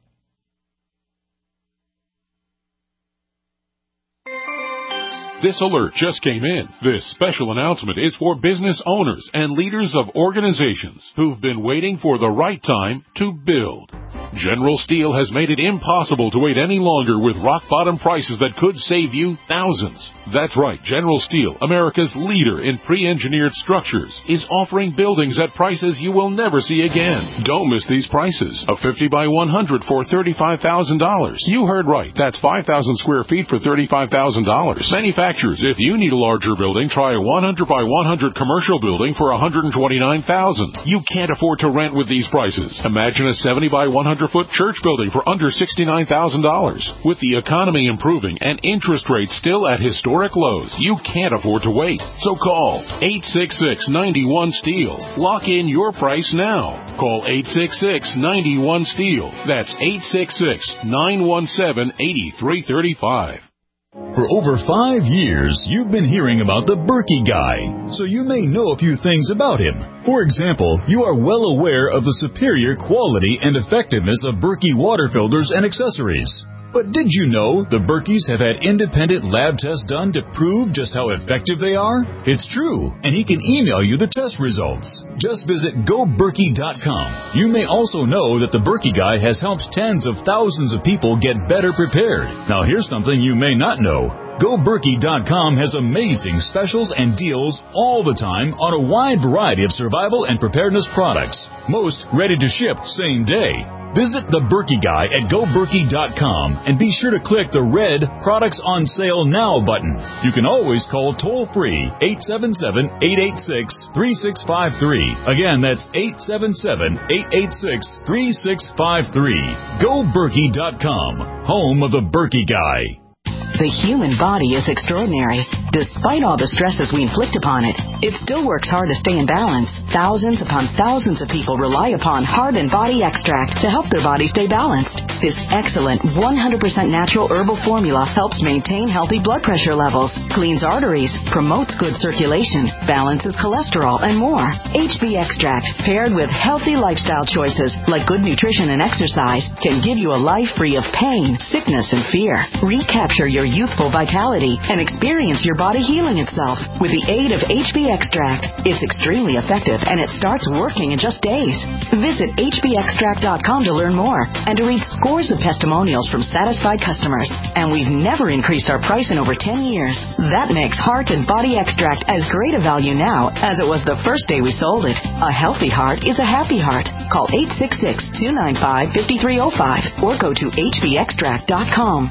This alert just came in. This special announcement is for business owners and leaders of organizations who've been waiting for the right time to build. General Steel has made it impossible to wait any longer with rock-bottom prices that could save you thousands. That's right, General Steel, America's leader in pre-engineered structures, is offering buildings at prices you will never see again. Don't miss these prices. A fifty by one hundred for thirty-five thousand dollars. You heard right. That's five thousand square feet for thirty-five thousand dollars. Manufacturers, if you need a larger building, try a one hundred by one hundred commercial building for one hundred twenty-nine thousand dollars. You can't afford to rent with these prices. Imagine a seventy by one hundred foot church building for under sixty-nine thousand dollars. With the economy improving and interest rates still at historic lows, you can't afford to wait. So call eight six six, nine one, STEEL. Lock in your price now. Call eight six six, nine one, STEEL. That's eight six six, nine one seven, eight three three five. For over five years, you've been hearing about the Berkey Guy, so you may know a few things about him. For example, you are well aware of the superior quality and effectiveness of Berkey water filters and accessories. But did you know the Berkeys have had independent lab tests done to prove just how effective they are? It's true, and he can email you the test results. Just visit go berkey dot com. You may also know that the Berkey Guy has helped tens of thousands of people get better prepared. Now here's something you may not know. go berkey dot com has amazing specials and deals all the time on a wide variety of survival and preparedness products. Most ready to ship same day. Visit the Berkey Guy at go berkey dot com and be sure to click the red Products on Sale Now button. You can always call toll-free eight seven seven, eight eight six, three six five three. Again, that's eight seven seven, eight eight six, three six five three. go berkey dot com, home of the Berkey Guy. The human body is extraordinary. Despite all the stresses we inflict upon it, it still works hard to stay in balance. Thousands upon thousands of people rely upon Heart and Body Extract to help their body stay balanced. This excellent one hundred percent natural herbal formula helps maintain healthy blood pressure levels, cleans arteries, promotes good circulation, balances cholesterol, and more. H B Extract, paired with healthy lifestyle choices like good nutrition and exercise, can give you a life free of pain, sickness, and fear. Recapture your youthful vitality and experience your body healing itself with the aid of H B Extract. It's extremely effective and it starts working in just days. Visit H B extract dot com to learn more and to read scores of testimonials from satisfied customers. And we've never increased our price in over ten years. That makes Heart and Body Extract as great a value now as it was the first day we sold it. A healthy heart is a happy heart. Call eight six six, two nine five, five three zero five or go to H B extract dot com.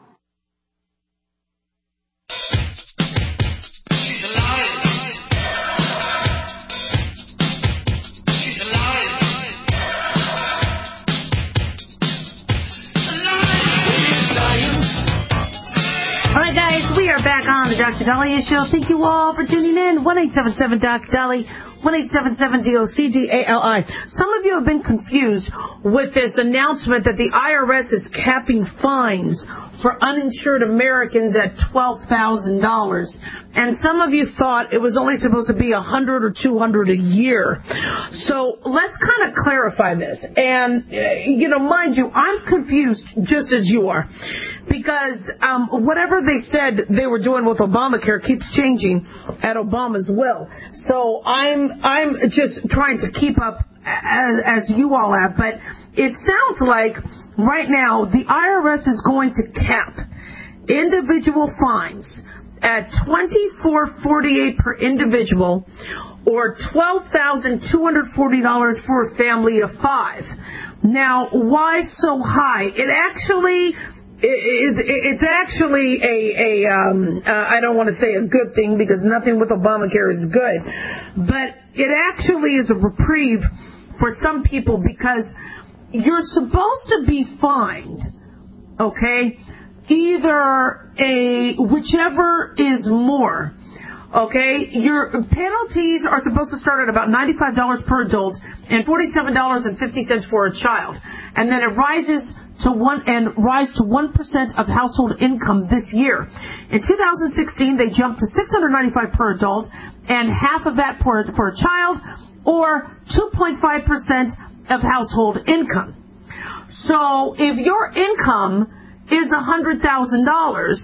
Alright guys, we are back on the Doctor Dahlia Show. Thank you all for tuning in. one eight seven seven Doctor Dolly, one eight seven seven D O C D A L I. Some of you have been confused with this announcement that the I R S is capping fines for uninsured Americans at twelve thousand dollars. And some of you thought it was only supposed to be one hundred or two hundred a year. So let's kind of clarify this. And, you know, mind you, I'm confused just as you are. Because um, whatever they said they were doing with Obamacare keeps changing at Obama's will. So I'm I'm just trying to keep up as, as you all have. But it sounds like right now the I R S is going to cap individual fines at twenty-four forty-eight per individual, or twelve thousand two hundred forty dollars for a family of five. Now, why so high? It actually... It, it, it's actually a, a um, uh, I don't want to say a good thing because nothing with Obamacare is good, but it actually is a reprieve for some people because you're supposed to be fined, okay, either a, whichever is more. Okay, your penalties are supposed to start at about ninety-five dollars per adult and forty-seven dollars and fifty cents for a child. And then it rises to one and rise to one percent of household income this year. In two thousand sixteen, they jumped to six hundred ninety-five dollars per adult and half of that for, for a child, or two point five percent of household income. So if your income is one hundred thousand dollars,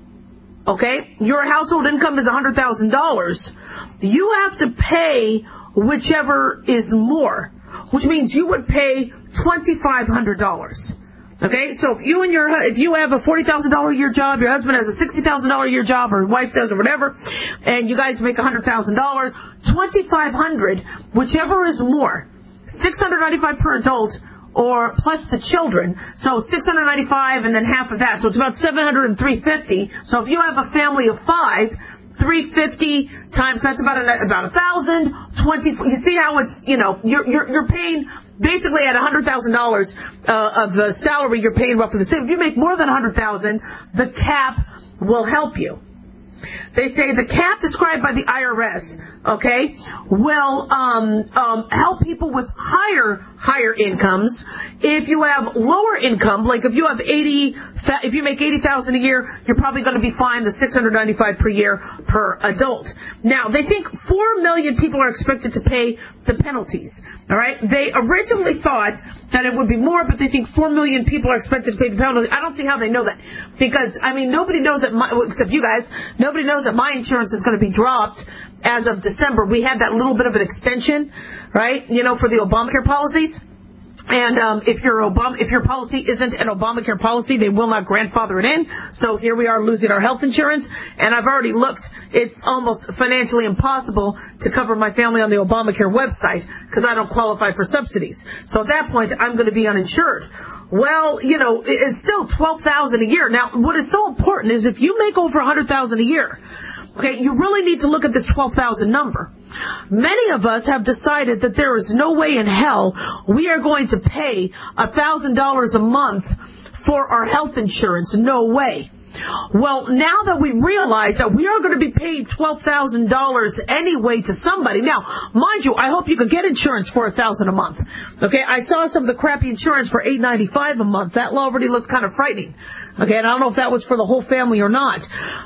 okay, your household income is one hundred thousand dollars, you have to pay whichever is more, which means you would pay twenty-five hundred dollars. Okay, so if you and your if you have a forty thousand dollars a year job, your husband has a sixty thousand dollars a year job, or your wife does, or whatever, and you guys make one hundred thousand dollars, twenty-five hundred dollars, whichever is more, six hundred ninety-five dollars per adult, or plus the children, so six hundred ninety-five dollars and then half of that, so it's about seven hundred dollars and three hundred fifty dollars. So if you have a family of five, three hundred fifty times, that's about a, about a thousand, twenty, you see how it's, you know, you're, you're, you're paying basically at one hundred thousand dollars uh, of the salary, you're paying roughly the same. If you make more than one hundred thousand dollars, the cap will help you. They say the cap described by the I R S, okay, will um, um, help people with higher higher incomes. If you have lower income, like if you have eighty, if you make eighty thousand a year, you're probably going to be fined the six hundred ninety-five per year per adult. Now they think four million people are expected to pay the penalties. All right, they originally thought that it would be more, but they think four million people are expected to pay the penalty. I don't see how they know that, because I mean nobody knows that, my, except you guys. Nobody knows that my insurance is going to be dropped as of December. We had that little bit of an extension, right? You know, for the Obamacare policies. And um, if your Obama, if your policy isn't an Obamacare policy, they will not grandfather it in. So here we are losing our health insurance. And I've already looked. It's almost financially impossible to cover my family on the Obamacare website because I don't qualify for subsidies. So at that point, I'm going to be uninsured. Well, you know, it's still twelve thousand dollars a year. Now, what is so important is if you make over one hundred thousand dollars a year, okay, you really need to look at this twelve thousand number. Many of us have decided that there is no way in hell we are going to pay one thousand dollars a month for our health insurance. No way. Well, now that we realize that we are going to be paying twelve thousand dollars anyway to somebody. Now, mind you, I hope you can get insurance for one thousand dollars a month. Okay, I saw some of the crappy insurance for eight ninety-five a month. That already looked kind of frightening. Okay, and I don't know if that was for the whole family or not.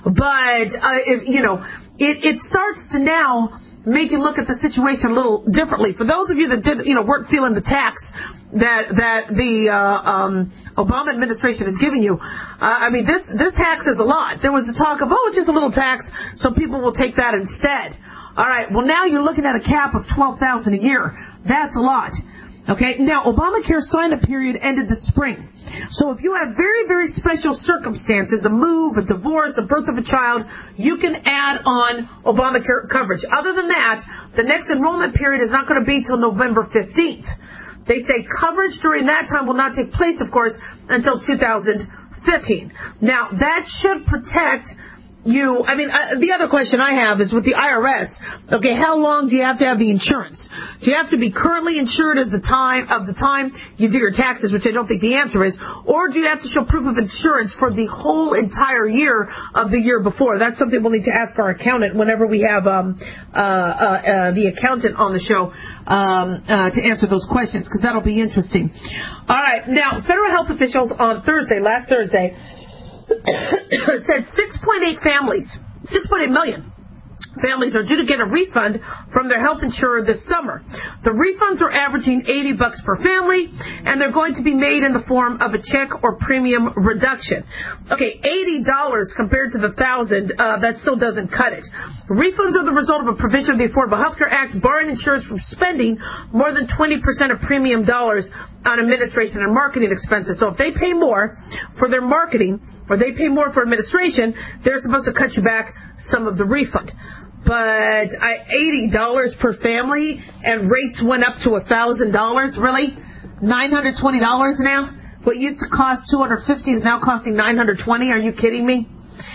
But, uh, if, you know, it, it starts to now make you look at the situation a little differently. For those of you that did, you know, weren't feeling the tax that that the uh, um, Obama administration is giving you, uh, I mean, this this tax is a lot. There was a talk of, oh, it's just a little tax, so people will take that instead. All right, well, now you're looking at a cap of twelve thousand dollars a year. That's a lot. Okay, now Obamacare sign-up period ended this spring. So if you have very, very special circumstances, a move, a divorce, a birth of a child, you can add on Obamacare coverage. Other than that, the next enrollment period is not going to be until November fifteenth. They say coverage during that time will not take place, of course, until two thousand fifteen. Now, that should protect you, I mean, uh, the other question I have is with the I R S, okay, how long do you have to have the insurance? Do you have to be currently insured as the time of the time you do your taxes, which I don't think the answer is, or do you have to show proof of insurance for the whole entire year of the year before? That's something we'll need to ask our accountant whenever we have um, uh, uh, uh, the accountant on the show um, uh, to answer those questions, because that'll be interesting. All right, now, federal health officials on Thursday, last Thursday, said six point eight families, six point eight million families are due to get a refund from their health insurer this summer. The refunds are averaging eighty bucks per family, and they're going to be made in the form of a check or premium reduction. Okay, eighty dollars compared to the one thousand dollars, uh, that still doesn't cut it. Refunds are the result of a provision of the Affordable Health Care Act barring insurers from spending more than twenty percent of premium dollars on administration and marketing expenses. So if they pay more for their marketing or they pay more for administration, they're supposed to cut you back some of the refund. But I, eighty dollars per family, and rates went up to one thousand dollars? Really? nine hundred twenty dollars now? What used to cost two hundred fifty dollars is now costing nine hundred twenty dollars? Are you kidding me?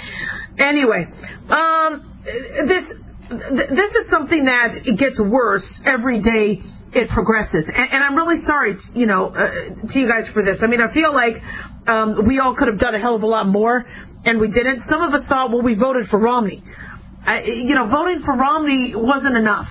Anyway, um, this this is something that it gets worse every day it progresses. And, and I'm really sorry, t- you know, uh, to you guys for this. I mean, I feel like um, we all could have done a hell of a lot more, and we didn't. Some of us thought, well, we voted for Romney. I, you know, voting for Romney wasn't enough.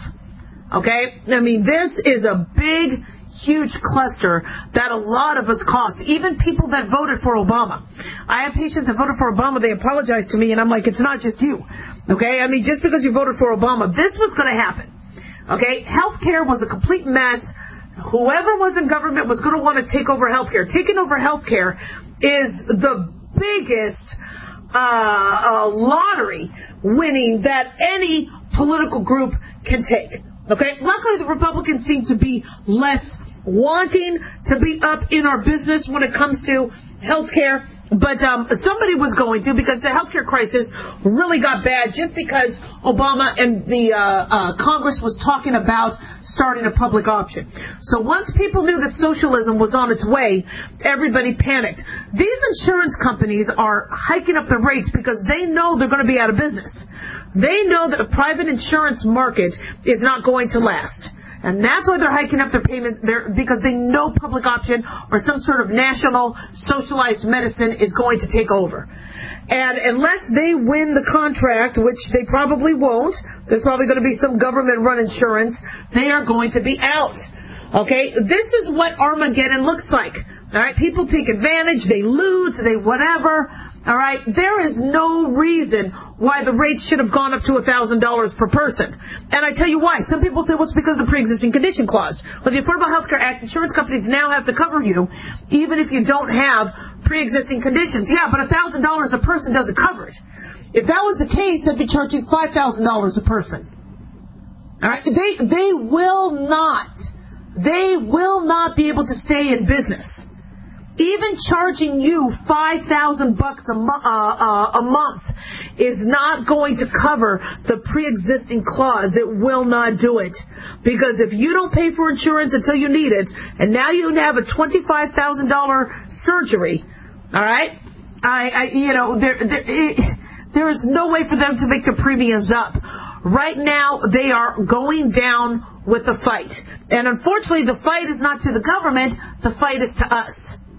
Okay? I mean, this is a big, huge cluster that a lot of us cost. Even people that voted for Obama. I have patients that voted for Obama, they apologize to me, and I'm like, it's not just you. Okay? I mean, just because you voted for Obama, this was going to happen. Okay? Healthcare was a complete mess. Whoever was in government was going to want to take over healthcare. Taking over healthcare is the biggest uh, uh, lottery winning that any political group can take. Okay? Luckily, the Republicans seem to be less wanting to be up in our business when it comes to healthcare. But um, somebody was going to, because the healthcare crisis really got bad just because Obama and the uh, uh, Congress was talking about starting a public option. So once people knew that socialism was on its way, everybody panicked. These insurance companies are hiking up the rates because they know they're going to be out of business. They know that the private insurance market is not going to last. And that's why they're hiking up their payments, they're, because they know public option or some sort of national socialized medicine is going to take over. And unless they win the contract, which they probably won't, there's probably going to be some government-run insurance, they are going to be out. Okay? This is what Armageddon looks like. All right? People take advantage, they loot, they whatever. All right? There is no reason why the rates should have gone up to one thousand dollars per person. And I tell you why. Some people say, well, it's because of the pre-existing condition clause. With the Affordable Health Care Act, insurance companies now have to cover you even if you don't have pre-existing conditions. Yeah, but one thousand dollars a person doesn't cover it. If that was the case, they'd be charging five thousand dollars a person. All right? They, they will not, they will not be able to stay in business. Even charging you five thousand bucks a, mo- uh, uh, a month is not going to cover the pre-existing clause. It will not do it. Because if you don't pay for insurance until you need it, and now you have a twenty-five thousand dollars surgery, all right, I, I you know, there, there, it, there is no way for them to make the premiums up. Right now, they are going down with the fight. And unfortunately, the fight is not to the government, the fight is to us.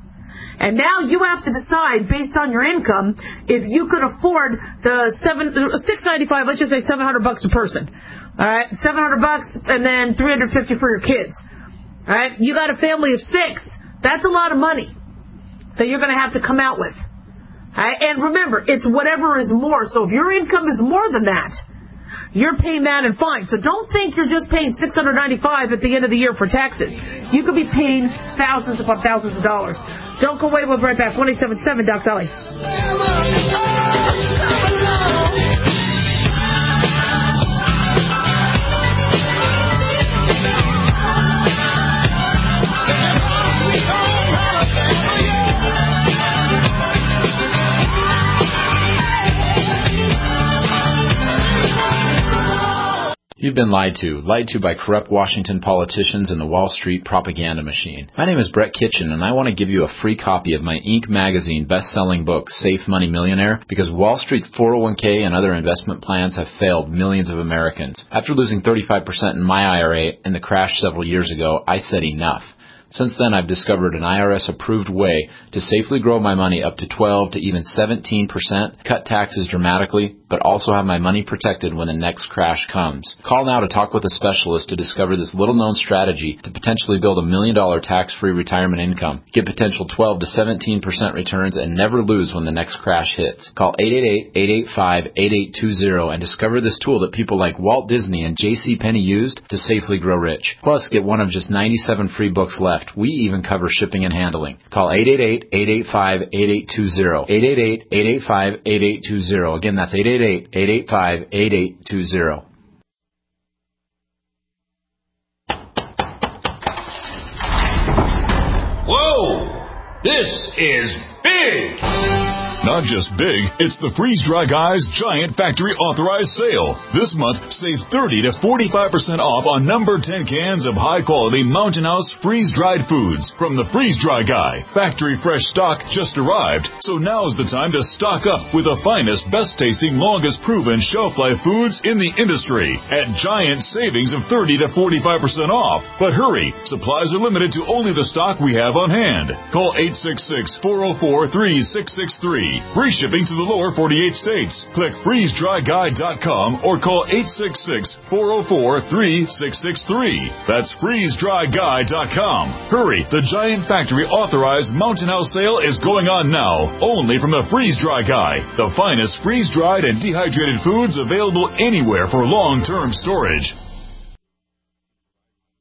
And now you have to decide, based on your income, if you could afford the seven, six ninety-five. Let's just say seven hundred bucks a person. All right, seven hundred bucks, and then three hundred fifty for your kids. All right, you got a family of six. That's a lot of money that you're going to have to come out with. All right, and remember, it's whatever is more. So if your income is more than that, you're paying that and fine. So don't think you're just paying six hundred ninety-five at the end of the year for taxes. You could be paying thousands upon thousands of dollars. Don't go away. We'll be right back. one eight seven seven Doc Dolly. You've We've been lied to, lied to by corrupt Washington politicians and the Wall Street propaganda machine. My name is Brett Kitchen, and I want to give you a free copy of my Inc magazine best-selling book, Safe Money Millionaire, because Wall Street's four oh one k and other investment plans have failed millions of Americans. After losing thirty-five percent in my I R A in the crash several years ago, I said enough. Since then, I've discovered an I R S-approved way to safely grow my money up to twelve to even seventeen percent, cut taxes dramatically, but also have my money protected when the next crash comes. Call now to talk with a specialist to discover this little-known strategy to potentially build a million-dollar tax-free retirement income. Get potential twelve to seventeen percent returns and never lose when the next crash hits. Call eight eight eight, eight eight five, eight eight two zero and discover this tool that people like Walt Disney and J C Penney used to safely grow rich. Plus, get one of just ninety-seven free books left. We even cover shipping and handling. Call eight eight eight, eight eight five, eight eight two zero. eight eight eight, eight eight five, eight eight two zero. Again, that's eight eight eight, eight eight five, eight eight two zero. Whoa! This is big! Not just big, it's the Freeze Dry Guys Giant Factory Authorized Sale. This month, save thirty to forty-five percent off on number ten cans of high-quality Mountain House freeze-dried foods from the Freeze Dry Guy. Factory fresh stock just arrived, so now's the time to stock up with the finest, best-tasting, longest-proven shelf-life foods in the industry at giant savings of thirty to forty-five percent off. But hurry, supplies are limited to only the stock we have on hand. Call eight six six, four oh four, three six six three. Free shipping to the lower forty-eight states. Click freeze dry guy dot com or call eight six six, four oh four, three six six three. That's freeze dry guy dot com. Hurry, the Giant Factory Authorized Mountain House sale is going on now, only from the Freeze Dry Guy, the finest freeze-dried and dehydrated foods available anywhere for long-term storage.